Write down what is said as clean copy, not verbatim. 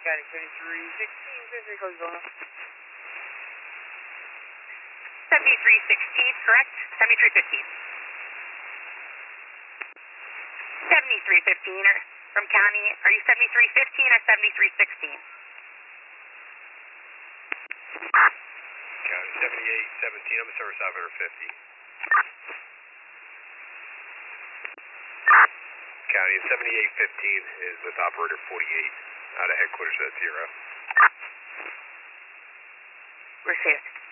County 7316, Pacific Coast Zona. 7316, correct? 7315. 7315 from County. Are you 7315 or 7316? County 7817, I'm a service operator 50. County 7815 is with operator 48 out of headquarters at 0. Received.